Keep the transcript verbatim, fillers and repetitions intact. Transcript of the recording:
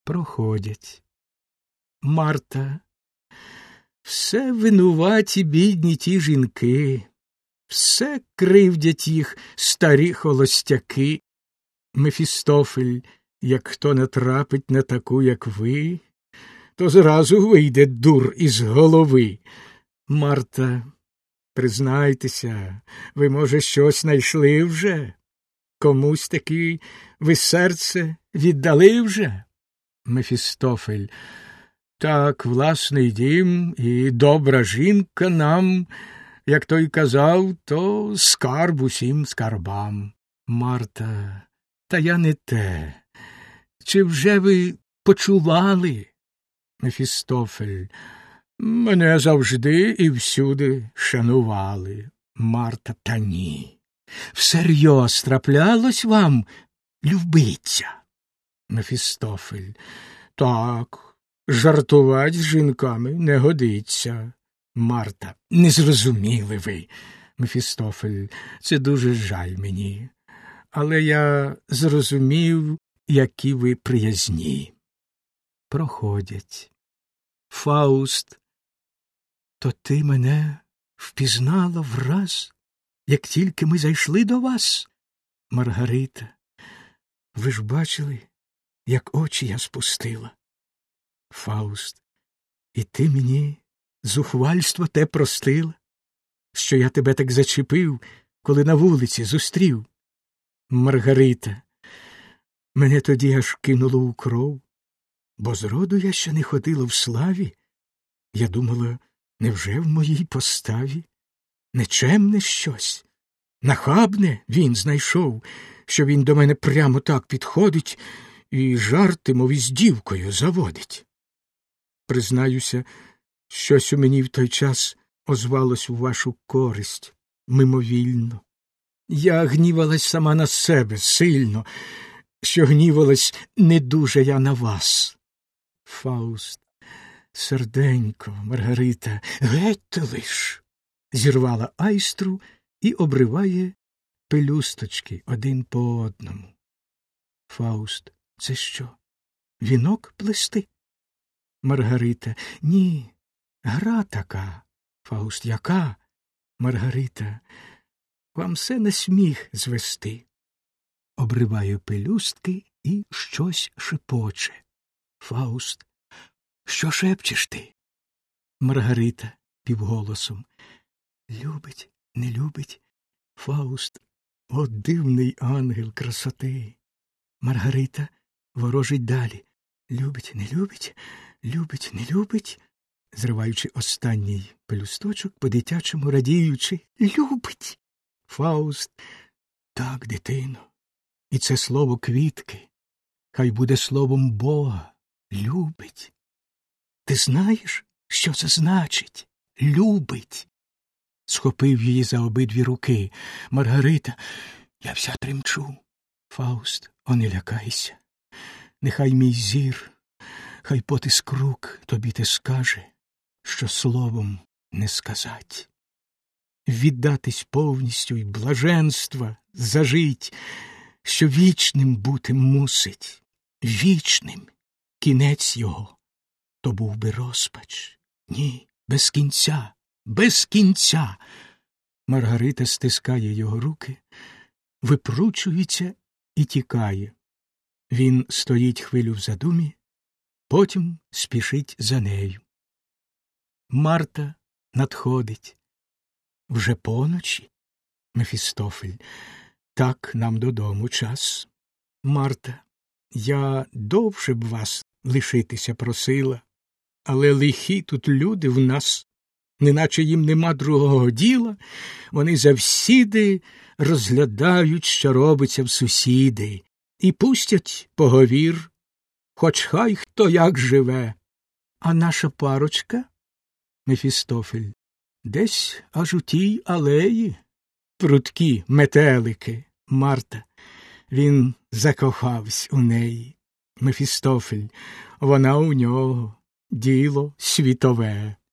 Проходять. Марта. Все винуваті бідні ті жінки, все кривдять їх старі холостяки. Мефістофель, як хто натрапить на таку, як ви, то зразу вийде дур із голови. Марта, признайтеся, ви, може, щось знайшли вже? Комусь таки ви серце віддали вже? Мефістофель. Так, власний дім і добра жінка нам, як той казав, то скарб усім скарбам. Марта, та я не те. Чи вже ви почували? Мефістофель. Мене завжди і всюди шанували. Марта, та ні. Всерйоз траплялось вам любиться? Мефістофель. Так. Жартувати з жінками не годиться. Марта. Не зрозуміли ви. Мефістофель. Це дуже жаль мені. Але я зрозумів, які ви приязні. Проходять. Фауст. То ти мене впізнала враз, як тільки ми зайшли до вас? Маргарита. Ви ж бачили, як очі я спустила. Фауст, і ти мені зухвальство те простила, що я тебе так зачепив, коли на вулиці зустрів. Маргарита, мене тоді аж кинуло у кров, бо зроду я ще не ходила в славі. Я думала, невже в моїй поставі нечемне щось, нахабне він знайшов, що він до мене прямо так підходить і жарти, мов із дівкою, заводить. Признаюся, щось у мені в той час озвалось у вашу користь, мимовільно. Я гнівалась сама на себе сильно, що гнівалась не дуже я на вас. Фауст. Серденько, Маргарита, геть ти лиш. Зірвала айстру і обриває пелюсточки один по одному. Фауст. Це що, вінок плести? Маргарита. Ні, гра така. Фауст. Яка? Маргарита. Вам все на сміх звести. Обриваю пелюстки і щось шепоче. Фауст. Що шепчеш ти? Маргарита півголосом. Любить, не любить. Фауст. О, дивний ангел красоти. Маргарита ворожить далі. Любить, не любить, любить, не любить. Зриваючи останній пелюсточок, по-дитячому радіючи. Любить. Фауст. Так, дитино. І це слово квітки. Хай буде словом Бога. Любить. Ти знаєш, що це значить? Любить. Схопив її за обидві руки. Маргарита, я вся тремчу. Фауст, о, не лякайся. Нехай мій зір, хай потиск рук тобі те скаже, що словом не сказать. Віддатись повністю й блаженства зажить, що вічним бути мусить, вічним кінець його, то був би розпач. Ні, без кінця, без кінця. Маргарита стискає його руки, випручується і тікає. Він стоїть хвилю в задумі, потім спішить за нею. Марта надходить. Вже поночі? Мефістофель. Так, нам додому час. Марта. Я довше б вас лишитися просила, але лихі тут люди в нас, неначе їм нема другого діла, вони завсіди розглядають, що робиться в сусіди, і пустять поговір, хоч хай хто як живе. А наша парочка? Мефістофель. Десь аж у тій алеї. Прудкі метелики. Марта. Він закохавсь у неї. Мефістофель. Вона у нього. Діло світове.